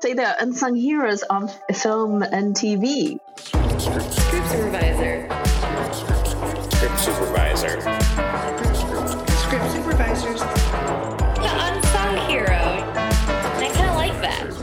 Say they're unsung heroes of film and TV. Script supervisor. Script supervisor. Script supervisors. The unsung hero. I kind of like that.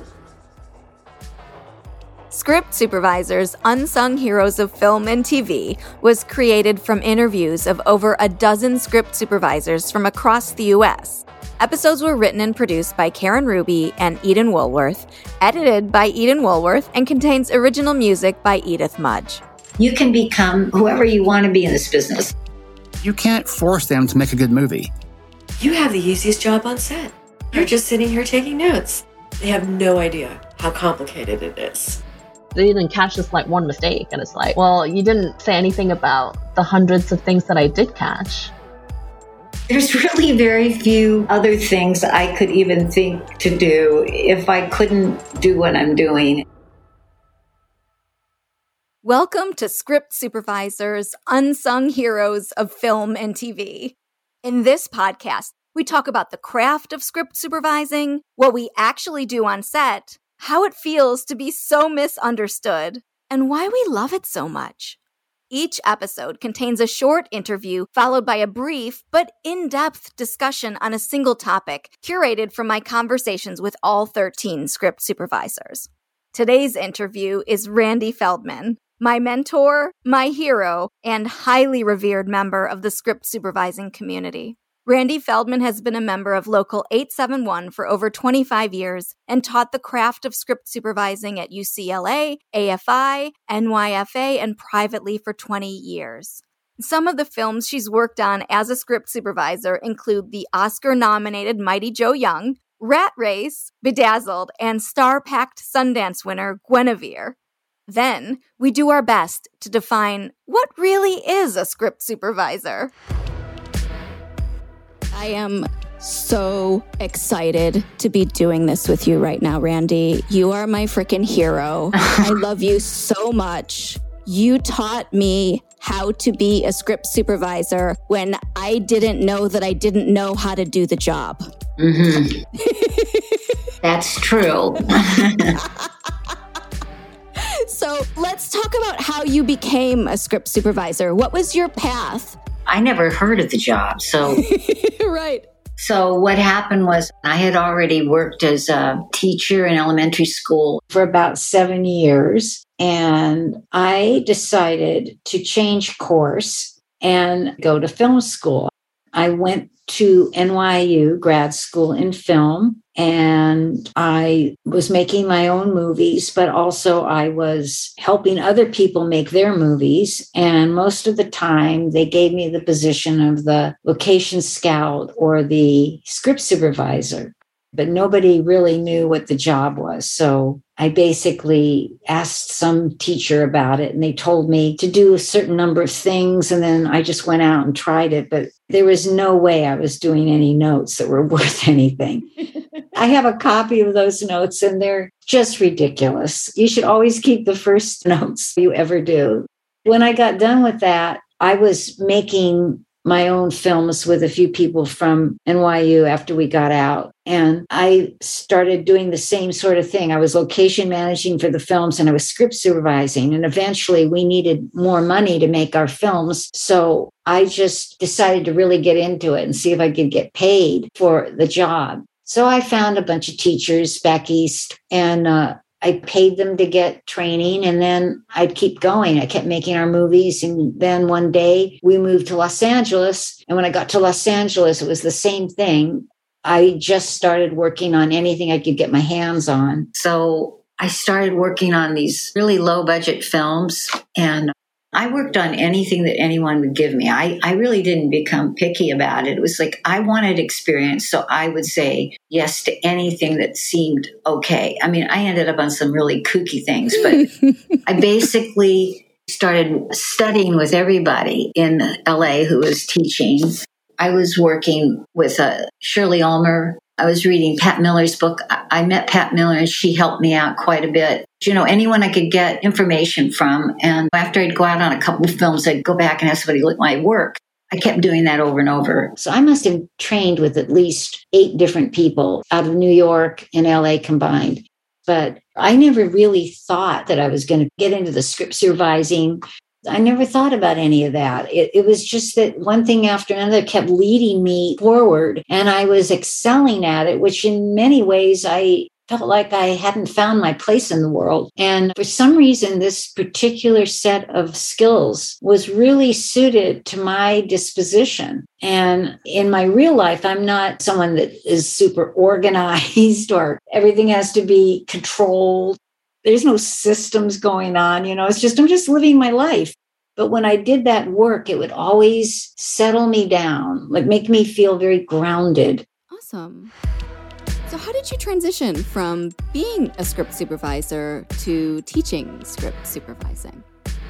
Script Supervisors, Unsung Heroes of Film and TV was created from interviews of over a dozen script supervisors from across the U.S. Episodes were written and produced by Karen Ruby and Eden Woolworth, edited by Eden Woolworth, and contains original music by Edith Mudge. You can become whoever you want to be in this business. You can't force them to make a good movie. You have the easiest job on set. You're just sitting here taking notes. They have no idea how complicated it is. They didn't catch just like one mistake, and it's like, well, you didn't say anything about the hundreds of things that I did catch. There's really very few other things I could even think to do if I couldn't do what I'm doing. Welcome to Script Supervisors, Unsung Heroes of Film and TV. In this podcast, we talk about the craft of script supervising, what we actually do on set, how it feels to be so misunderstood, and why we love it so much. Each episode contains a short interview followed by a brief but in-depth discussion on a single topic curated from my conversations with all 13 script supervisors. Today's interview is Randy Feldman, my mentor, my hero, and highly revered member of the script supervising community. Randy Feldman has been a member of Local 871 for over 25 years and taught the craft of script supervising at UCLA, AFI, NYFA, and privately for 20 years. Some of the films she's worked on as a script supervisor include the Oscar-nominated Mighty Joe Young, Rat Race, Bedazzled, and star-packed Sundance winner Guinevere. Then, we do our best to define what really is a script supervisor. I am so excited to be doing this with you right now, Randy. You are my freaking hero. I love you so much. You taught me how to be a script supervisor when I didn't know that I didn't know how to do the job. Mm-hmm. That's true. So let's talk about how you became a script supervisor. What was your path? I never heard of the job, so... Right. So what happened was I had already worked as a teacher in elementary school for about 7 years, and I decided to change course and go to film school. I went to NYU grad school in film, and I was making my own movies, but also I was helping other people make their movies. And most of the time, they gave me the position of the location scout or the script supervisor, but nobody really knew what the job was. So I basically asked some teacher about it, and they told me to do a certain number of things. And then I just went out and tried it, but there was no way I was doing any notes that were worth anything. I have a copy of those notes, and they're just ridiculous. You should always keep the first notes you ever do. When I got done with that, I was making my own films with a few people from NYU after we got out. And I started doing the same sort of thing. I was location managing for the films, and I was script supervising. And eventually we needed more money to make our films. So I just decided to really get into it and see if I could get paid for the job. So I found a bunch of teachers back east, and I paid them to get training, and then I'd keep going. I kept making our movies. And then one day we moved to Los Angeles. And when I got to Los Angeles, it was the same thing. I just started working on anything I could get my hands on. So I started working on these really low budget films, and I worked on anything that anyone would give me. I really didn't become picky about it. It was like I wanted experience, so I would say yes to anything that seemed okay. I mean, I ended up on some really kooky things, but I basically started studying with everybody in LA who was teaching. I was working with Shirley Ulmer. I was reading Pat Miller's book. I met Pat Miller, and she helped me out quite a bit. You know, anyone I could get information from. And after I'd go out on a couple of films, I'd go back and have somebody look at my work. I kept doing that over and over. So I must have trained with at least 8 different people out of New York and LA combined. but I never really thought that I was going to get into the script supervising. I never thought about any of that. It was just that one thing after another kept leading me forward, and I was excelling at it, which in many ways I felt like I hadn't found my place in the world. And for some reason, this particular set of skills was really suited to my disposition. And in my real life, I'm not someone that is super organized or everything has to be controlled. There's no systems going on, it's just, I'm just living my life. But when I did that work, it would always settle me down, like make me feel very grounded. Awesome. So how did you transition from being a script supervisor to teaching script supervising?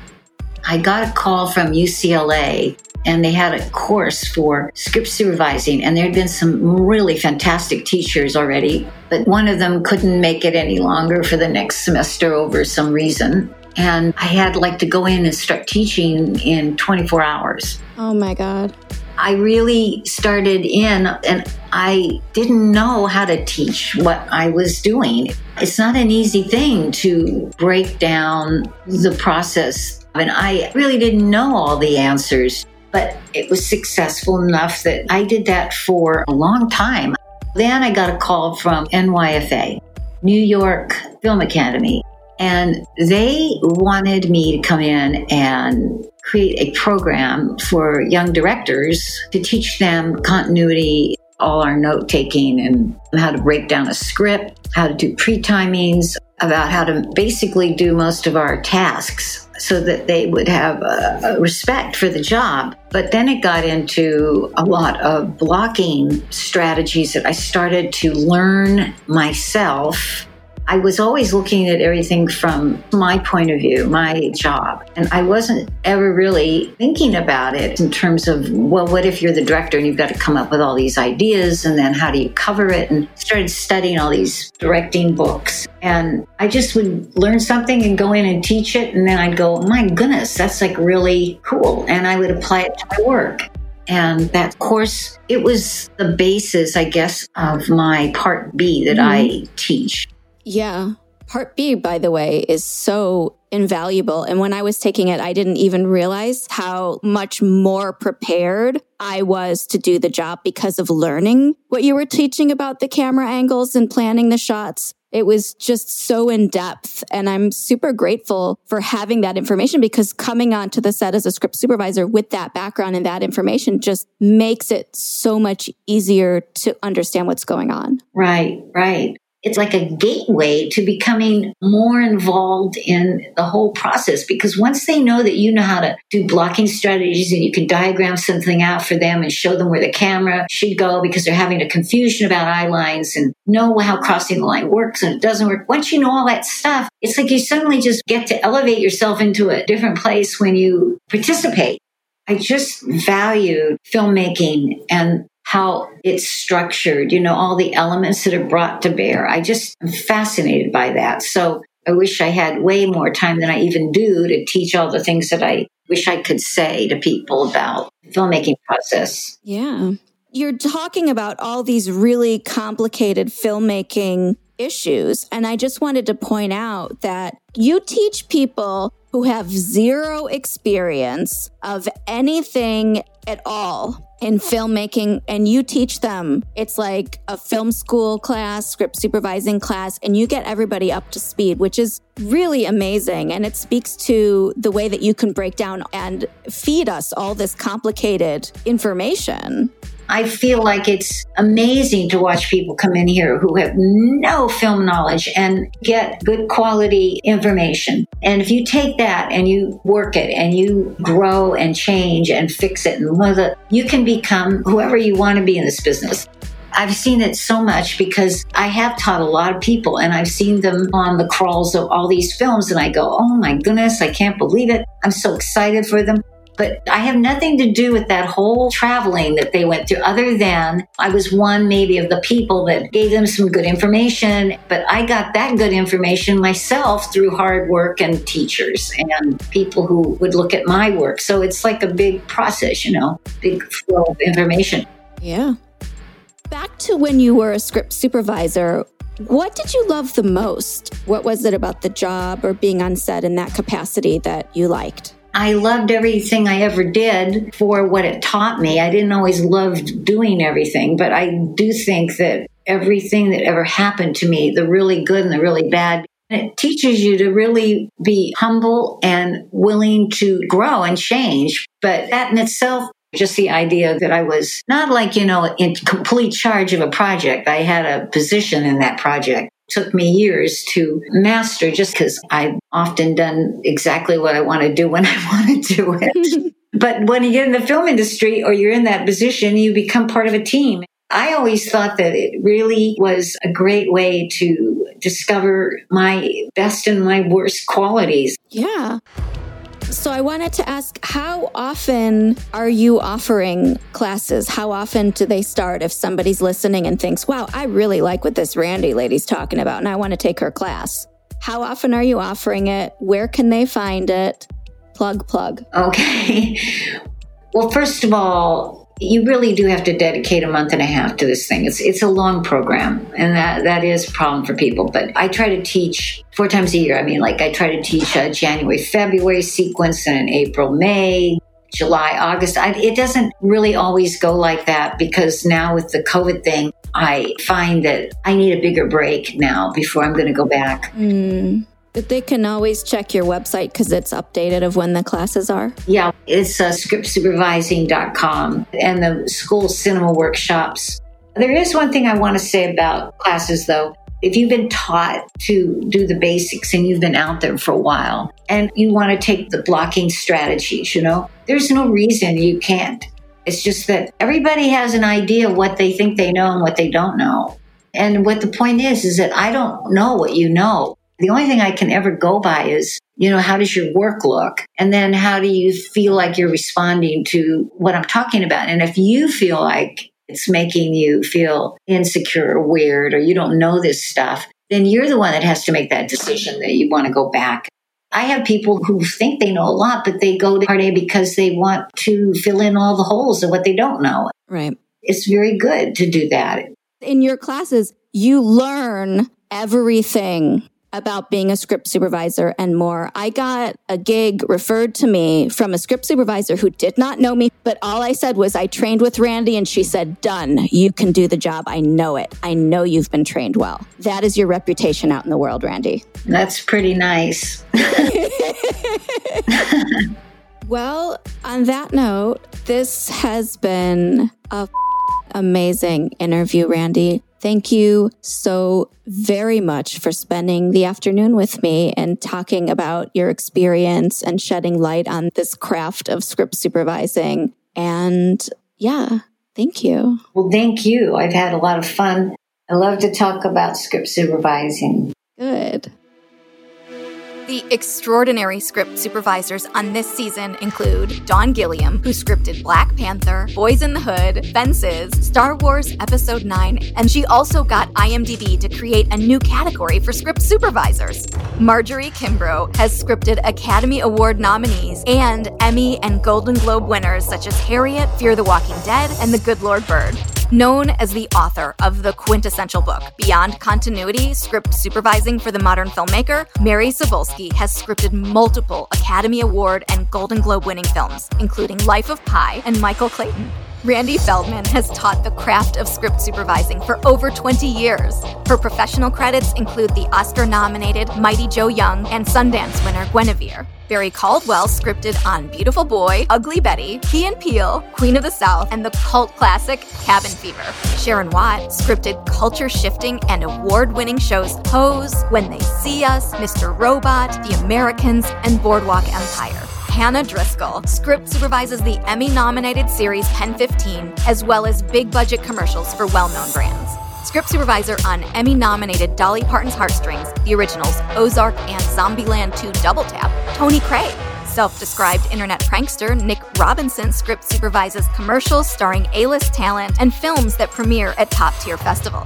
I got a call from UCLA, and they had a course for script supervising, and there had been some really fantastic teachers already, but one of them couldn't make it any longer for the next semester over some reason. And I had to go in and start teaching in 24 hours. Oh my God. I really started in, and I didn't know how to teach what I was doing. It's not an easy thing to break down the process. And I really didn't know all the answers, but it was successful enough that I did that for a long time. Then I got a call from NYFA, New York Film Academy, and they wanted me to come in and create a program for young directors to teach them continuity, all our note taking, and how to break down a script, how to do pre-timings, about how to basically do most of our tasks so that they would have a respect for the job. But then it got into a lot of blocking strategies that I started to learn myself. I was always looking at everything from my point of view, my job. And I wasn't ever really thinking about it in terms of, well, what if you're the director and you've got to come up with all these ideas, and then how do you cover it? And started studying all these directing books. And I just would learn something and go in and teach it. And then I'd go, oh my goodness, that's really cool. And I would apply it to my work. And that course, it was the basis, I guess, of my Part B that I teach. Yeah. Part B, by the way, is so invaluable. And when I was taking it, I didn't even realize how much more prepared I was to do the job because of learning what you were teaching about the camera angles and planning the shots. It was just so in depth. And I'm super grateful for having that information, because coming onto the set as a script supervisor with that background and that information just makes it so much easier to understand what's going on. Right. It's like a gateway to becoming more involved in the whole process, because once they know that you know how to do blocking strategies and you can diagram something out for them and show them where the camera should go because they're having a confusion about eye lines, and know how crossing the line works and it doesn't work. Once you know all that stuff, it's like you suddenly just get to elevate yourself into a different place when you participate. I just valued filmmaking and how it's structured, all the elements that are brought to bear. I just am fascinated by that. So I wish I had way more time than I even do to teach all the things that I wish I could say to people about the filmmaking process. Yeah. You're talking about all these really complicated filmmaking issues. And I just wanted to point out that you teach people who have zero experience of anything at all in filmmaking, and you teach them. It's like a film school class, script supervising class, and you get everybody up to speed, which is really amazing. And it speaks to the way that you can break down and feed us all this complicated information. I feel like it's amazing to watch people come in here who have no film knowledge and get good quality information. And if you take that and you work it and you grow and change and fix it, and you can become whoever you want to be in this business. I've seen it so much because I have taught a lot of people, and I've seen them on the crawls of all these films, and I go, oh my goodness, I can't believe it. I'm so excited for them. But I have nothing to do with that whole traveling that they went through, other than I was one maybe of the people that gave them some good information. But I got that good information myself through hard work and teachers and people who would look at my work. So it's like a big process, big flow of information. Yeah. Back to when you were a script supervisor, What did you love the most? What was it about the job or being on set in that capacity that you liked? I loved everything I ever did for what it taught me. I didn't always love doing everything, but I do think that everything that ever happened to me, the really good and the really bad, it teaches you to really be humble and willing to grow and change. But that in itself, just the idea that I was not like, in complete charge of a project. I had a position in that project. Took me years to master just because I've often done exactly what I want to do when I want to do it. But when you get in the film industry or you're in that position, you become part of a team. I always thought that it really was a great way to discover my best and my worst qualities. Yeah. So I wanted to ask, how often are you offering classes? How often do they start if somebody's listening and thinks, wow, I really like what this Randy lady's talking about and I want to take her class? How often are you offering it? Where can they find it? Plug. Okay. Well, first of all, you really do have to dedicate a month and a half to this thing. It's a long program, and that is a problem for people. But I try to teach 4 times a year. I try to teach a January, February sequence and an April, May, July, August. It doesn't really always go like that because now with the COVID thing, I find that I need a bigger break now before I'm going to go back. But they can always check your website because it's updated of when the classes are. Yeah, it's scriptsupervising.com and the school cinema workshops. There is one thing I want to say about classes, though. If you've been taught to do the basics and you've been out there for a while and you want to take the blocking strategies, there's no reason you can't. It's just that everybody has an idea of what they think they know and what they don't know. And what the point is that I don't know what you know. The only thing I can ever go by is, how does your work look? And then how do you feel like you're responding to what I'm talking about? And if you feel like it's making you feel insecure or weird or you don't know this stuff, then you're the one that has to make that decision that you want to go back. I have people who think they know a lot, but they go to Part A because they want to fill in all the holes of what they don't know. Right. It's very good to do that. In your classes, you learn everything about being a script supervisor and more. I got a gig referred to me from a script supervisor who did not know me, but all I said was I trained with Randy and she said, done, you can do the job. I know it. I know you've been trained well. That is your reputation out in the world, Randy. That's pretty nice. Well, on that note, this has been a amazing interview, Randy. Thank you so very much for spending the afternoon with me and talking about your experience and shedding light on this craft of script supervising. And yeah, thank you. Well, thank you. I've had a lot of fun. I love to talk about script supervising. Good. The extraordinary script supervisors on this season include Dawn Gilliam, who scripted Black Panther, Boys in the Hood, Fences, Star Wars Episode 9, and she also got IMDb to create a new category for script supervisors. Marjorie Kimbrough has scripted Academy Award nominees and Emmy and Golden Globe winners such as Harriet, Fear the Walking Dead, and The Good Lord Bird. Known as the author of the quintessential book, Beyond Continuity, Script Supervising for the Modern Filmmaker, Mary Cebulski has scripted multiple Academy Award and Golden Globe winning films, including Life of Pi and Michael Clayton. Randy Feldman has taught the craft of script supervising for over 20 years. Her professional credits include the Oscar-nominated Mighty Joe Young and Sundance winner Guinevere. Barry Caldwell scripted On Beautiful Boy, Ugly Betty, Key and Peele, Queen of the South, and the cult classic Cabin Fever. Sharon Watt scripted culture-shifting and award-winning shows Pose, When They See Us, Mr. Robot, The Americans, and Boardwalk Empire. Hannah Driscoll script supervises the Emmy-nominated series Pen 15, as well as big-budget commercials for well-known brands. Script supervisor on Emmy-nominated Dolly Parton's Heartstrings, the originals Ozark and Zombieland 2 Double Tap, Tony Craig. Self-described internet prankster Nick Robinson script supervises commercials starring A-list talent and films that premiere at top-tier festivals.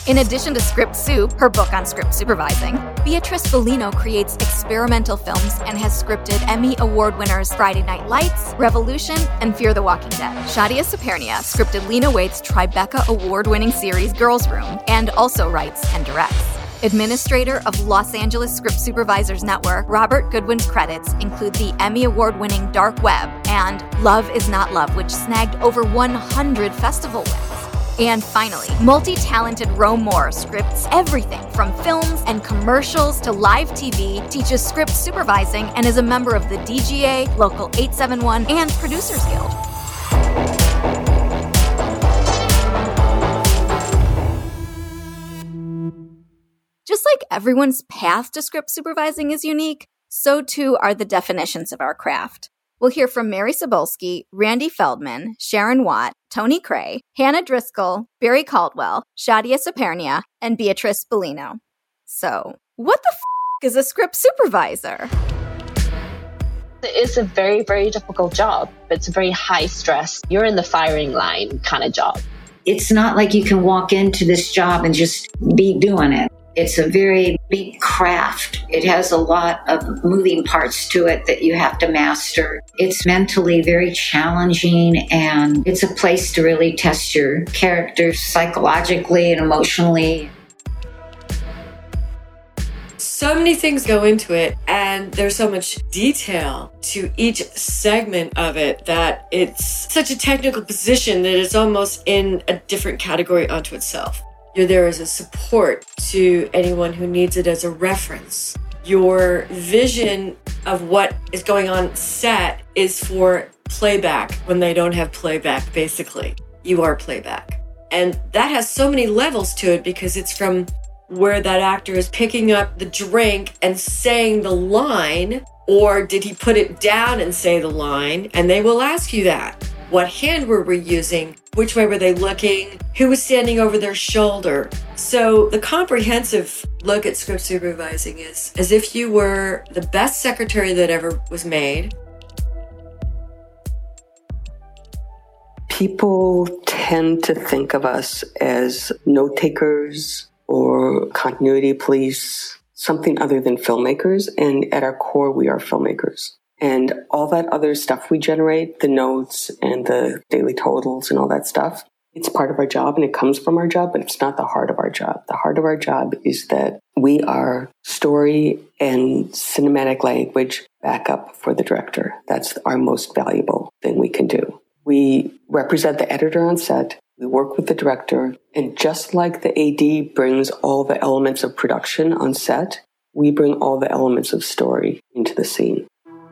In addition to Script Soup, her book on script supervising, Beatrice Bellino creates experimental films and has scripted Emmy Award winners Friday Night Lights, Revolution, and Fear the Walking Dead. Shadia Sapernia scripted Lena Waithe's Tribeca Award-winning series Girls Room, and also writes and directs. Administrator of Los Angeles Script Supervisors Network, Robert Goodwin's credits include the Emmy Award-winning Dark Web and Love Is Not Love, which snagged over 100 festival wins. And finally, multi-talented Rome Moore scripts everything from films and commercials to live TV, teaches script supervising, and is a member of the DGA, Local 871, and Producers Guild. Just like everyone's path to script supervising is unique, so too are the definitions of our craft. We'll hear from Mary Cebulski, Randy Feldman, Sharon Watt, Tony Cray, Hannah Driscoll, Barry Caldwell, Shadia Sapernia, and Beatrice Bellino. So, what the is a script supervisor? It's a very, very difficult job. It's a very high stress. You're in the firing line kind of job. It's not like you can walk into this job and just be doing it. It's a very big craft. It has a lot of moving parts to it that you have to master. It's mentally very challenging, and it's a place to really test your character psychologically and emotionally. So many things go into it, and there's so much detail to each segment of it that it's such a technical position that it's almost in a different category unto itself. You're there as a support to anyone who needs it as a reference. Your vision of what is going on set is for playback when they don't have playback, basically. You are playback. And that has so many levels to it because it's from where that actor is picking up the drink and saying the line, or did he put it down and say the line? And they will ask you that. What hand were we using? Which way were they looking? Who was standing over their shoulder? So the comprehensive look at script supervising is as if you were the best secretary that ever was made. People tend to think of us as note takers or continuity police, something other than filmmakers. And at our core, we are filmmakers. And all that other stuff we generate, the notes and the daily totals and all that stuff, it's part of our job and it comes from our job, but it's not the heart of our job. The heart of our job is that we are story and cinematic language backup for the director. That's our most valuable thing we can do. We represent the editor on set. We work with the director. And just like the AD brings all the elements of production on set, we bring all the elements of story into the scene.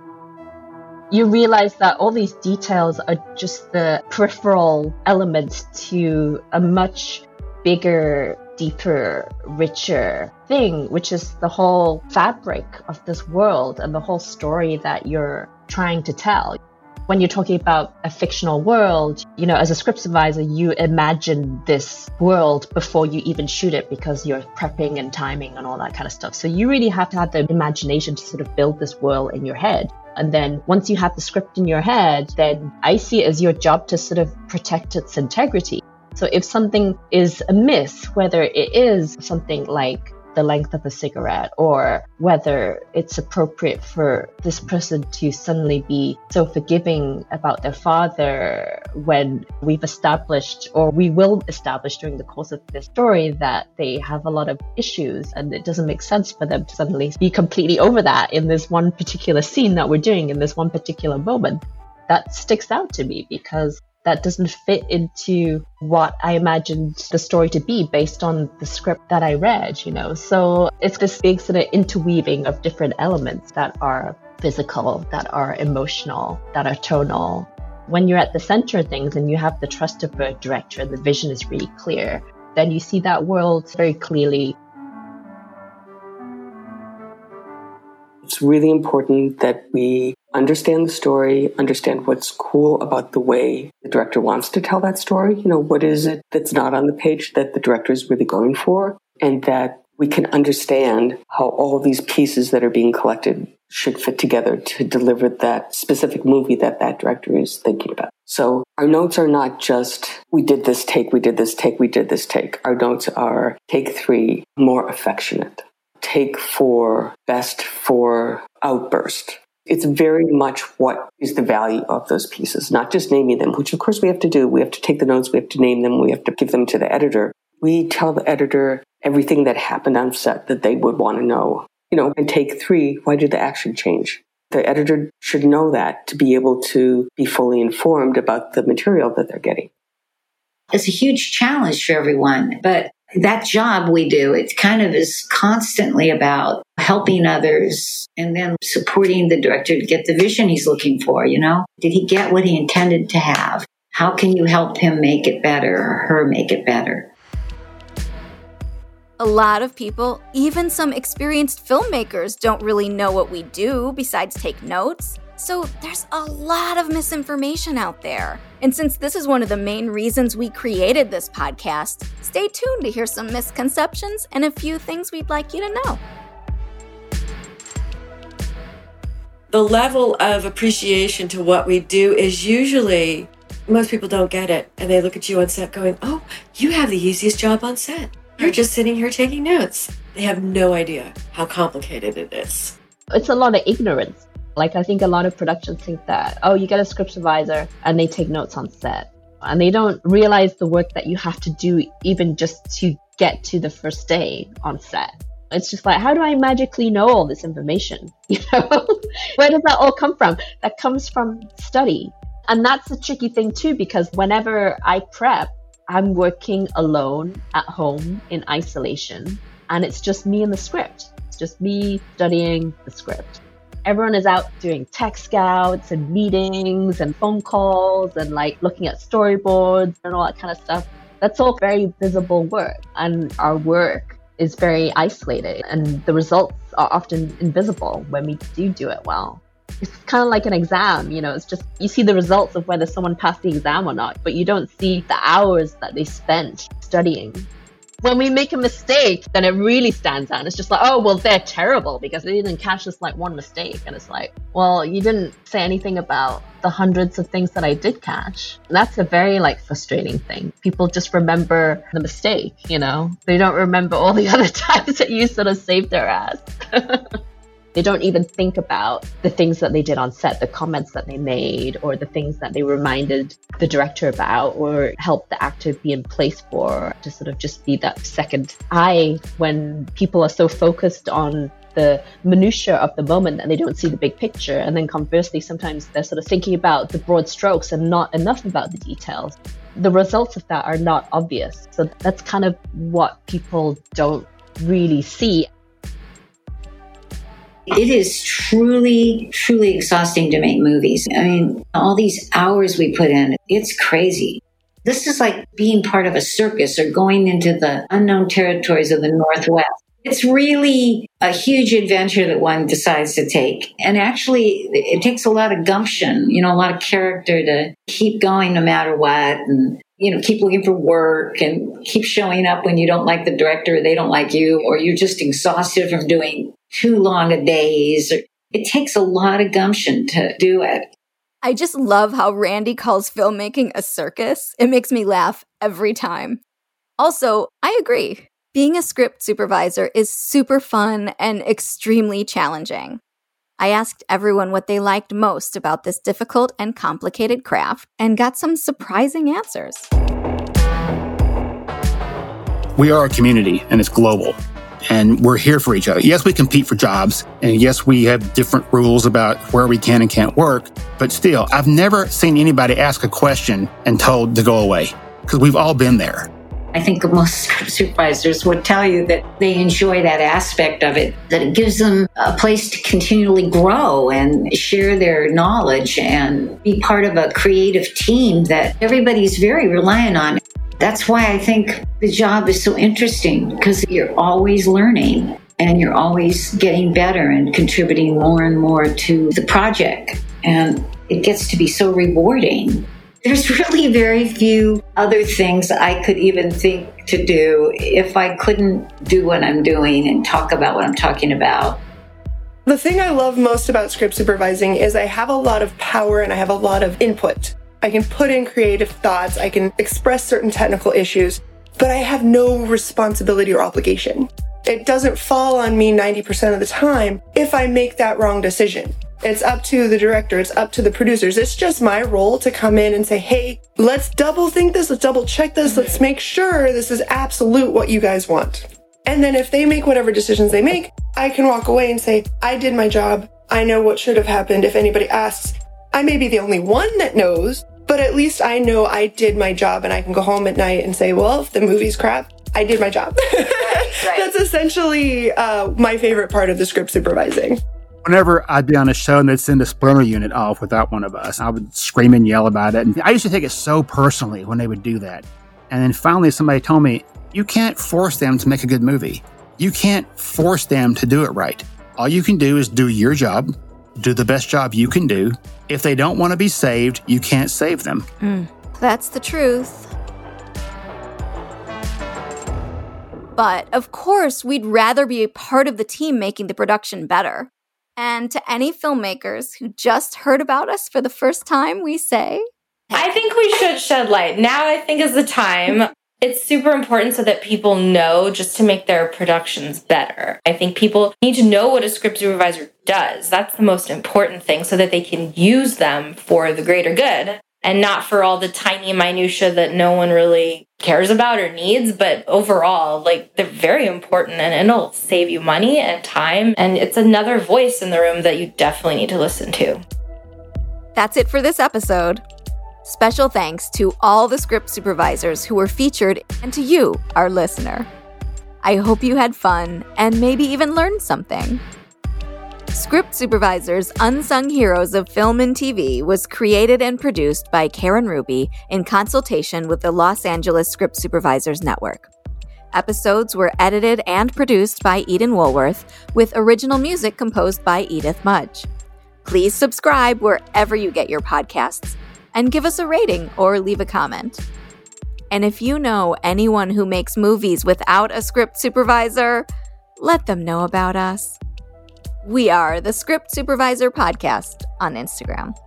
You realize that all these details are just the peripheral elements to a much bigger, deeper, richer thing, which is the whole fabric of this world and the whole story that you're trying to tell. When you're talking about a fictional world, as a script supervisor, you imagine this world before you even shoot it because you're prepping and timing and all that kind of stuff. So you really have to have the imagination to sort of build this world in your head. And then once you have the script in your head, then I see it as your job to sort of protect its integrity. So if something is amiss, whether it is something like the length of a cigarette, or whether it's appropriate for this person to suddenly be so forgiving about their father when we've established, or we will establish during the course of this story, that they have a lot of issues and it doesn't make sense for them to suddenly be completely over that in this one particular scene that we're doing in this one particular moment. That sticks out to me because that doesn't fit into what I imagined the story to be based on the script that I read, So it's this big sort of interweaving of different elements that are physical, that are emotional, that are tonal. When you're at the center of things and you have the trust of a director and the vision is really clear, then you see that world very clearly. It's really important that we understand the story, understand what's cool about the way the director wants to tell that story. What is it that's not on the page that the director is really going for? And that we can understand how all of these pieces that are being collected should fit together to deliver that specific movie that that director is thinking about. So our notes are not just, we did this take, we did this take, we did this take. Our notes are take 3, more affectionate. Take 4, best for outburst. It's very much what is the value of those pieces, not just naming them, which of course we have to do. We have to take the notes, we have to name them, we have to give them to the editor. We tell the editor everything that happened on set that they would want to know. And take 3, why did the action change? The editor should know that to be able to be fully informed about the material that they're getting. It's a huge challenge for everyone, but that job we do, it kind of is constantly about helping others and then supporting the director to get the vision he's looking for, Did he get what he intended to have? How can you help him make it better or her make it better? A lot of people, even some experienced filmmakers, don't really know what we do besides take notes. So there's a lot of misinformation out there. And since this is one of the main reasons we created this podcast, stay tuned to hear some misconceptions and a few things we'd like you to know. The level of appreciation to what we do is usually, most people don't get it. And they look at you on set going, oh, you have the easiest job on set. You're just sitting here taking notes. They have no idea how complicated it is. It's a lot of ignorance. I think a lot of productions think that, you get a script supervisor and they take notes on set. And they don't realize the work that you have to do even just to get to the first day on set. It's just how do I magically know all this information? Where does that all come from? That comes from study. And that's the tricky thing too, because whenever I prep, I'm working alone at home in isolation, and it's just me and the script. It's just me studying the script. Everyone is out doing tech scouts and meetings and phone calls and looking at storyboards and all that kind of stuff. That's all very visible work, and our work is very isolated, and the results are often invisible when we do it well. It's kind of like an exam, it's just, you see the results of whether someone passed the exam or not, but you don't see the hours that they spent studying. When we make a mistake, then it really stands out. It's just they're terrible because they didn't catch this one mistake. And it's you didn't say anything about the hundreds of things that I did catch. And that's a very frustrating thing. People just remember the mistake, They don't remember all the other times that you sort of saved their ass. They don't even think about the things that they did on set, the comments that they made, or the things that they reminded the director about, or helped the actor be in place for, to sort of just be that second eye when people are so focused on the minutiae of the moment that they don't see the big picture. And then conversely, sometimes they're sort of thinking about the broad strokes and not enough about the details. The results of that are not obvious. So that's kind of what people don't really see. It is truly, truly exhausting to make movies. All these hours we put in, it's crazy. This is like being part of a circus or going into the unknown territories of the Northwest. It's really a huge adventure that one decides to take. And actually, it takes a lot of gumption, a lot of character to keep going no matter what. And, keep looking for work and keep showing up when you don't like the director or they don't like you, or you're just exhausted from doing too long a days. It takes a lot of gumption to do it. I just love how Randy calls filmmaking a circus. It makes me laugh every time. Also, I agree. Being a script supervisor is super fun and extremely challenging. I asked everyone what they liked most about this difficult and complicated craft and got some surprising answers. We are a community, and it's global, and we're here for each other. Yes, we compete for jobs, and yes, we have different rules about where we can and can't work, but still, I've never seen anybody ask a question and told to go away, because we've all been there. I think most script supervisors would tell you that they enjoy that aspect of it, that it gives them a place to continually grow and share their knowledge and be part of a creative team that everybody's very reliant on. That's why I think the job is so interesting, because you're always learning and you're always getting better and contributing more and more to the project. And it gets to be so rewarding. There's really very few other things I could even think to do if I couldn't do what I'm doing and talk about what I'm talking about. The thing I love most about script supervising is I have a lot of power and I have a lot of input. I can put in creative thoughts, I can express certain technical issues, but I have no responsibility or obligation. It doesn't fall on me 90% of the time if I make that wrong decision. It's up to the director, it's up to the producers. It's just my role to come in and say, hey, let's double think this, let's double check this, let's make sure this is absolute what you guys want. And then if they make whatever decisions they make, I can walk away and say, I did my job. I know what should have happened. If anybody asks, I may be the only one that knows, but at least I know I did my job and I can go home at night and say, well, if the movie's crap, I did my job. Right. That's essentially my favorite part of the script supervising. Whenever I'd be on a show and they'd send a splinter unit off without one of us, I would scream and yell about it. And I used to take it so personally when they would do that. And then finally somebody told me, you can't force them to make a good movie. You can't force them to do it right. All you can do is do your job, do the best job you can do. If they don't want to be saved, you can't save them. That's the truth. But, of course, we'd rather be a part of the team making the production better. And to any filmmakers who just heard about us for the first time, we say, I think we should shed light. Now I think is the time. It's super important so that people know, just to make their productions better. I think people need to know what a script supervisor does. That's the most important thing, so that they can use them for the greater good and not for all the tiny minutia that no one really cares about or needs. But overall, like, they're very important, and it'll save you money and time. And it's another voice in the room that you definitely need to listen to. That's it for this episode. Special thanks to all the script supervisors who were featured, and to you, our listener. I hope you had fun and maybe even learned something. Script Supervisors, Unsung Heroes of Film and TV was created and produced by Karen Ruby in consultation with the Los Angeles Script Supervisors Network. Episodes were edited and produced by Eden Woolworth, with original music composed by Edith Mudge. Please subscribe wherever you get your podcasts, and give us a rating or leave a comment. And if you know anyone who makes movies without a script supervisor, let them know about us. We are the Script Supervisor Podcast on Instagram.